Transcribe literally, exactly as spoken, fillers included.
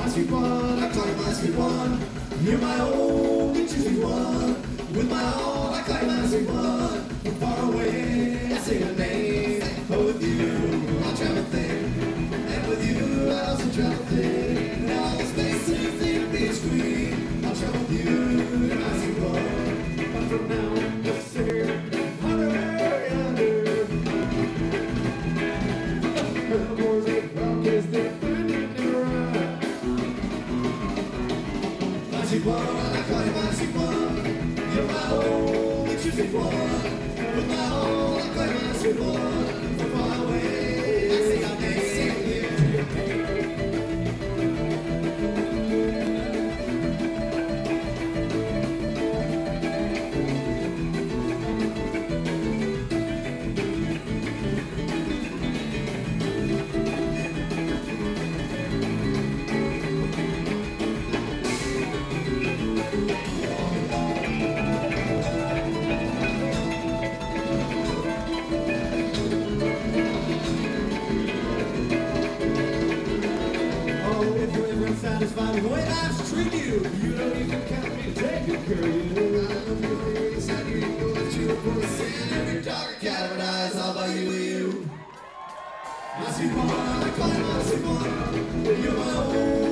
My sweet one, I call you my sweet one. You're my only true sweet one. With my all, I call you my sweet one. From far away, I say your name. Oh, with you, I'll travel thin. And with you, I also travel thin. Now all the spaces in between, I'll travel with you, you're my sweet one. But from now, let's say under, under. The boys that rock is the my sweet one, I call you my sweet one. You're my only true sweet one. With my all, I call you my sweet one. From far away, I say your name. Satisfied with the way life's treating you. You don't even count me to take good care of you. I love you for you, inside you, you go that you put us in every dark paradise all by you, you. My sweet one, I call you my sweet one. You're my own.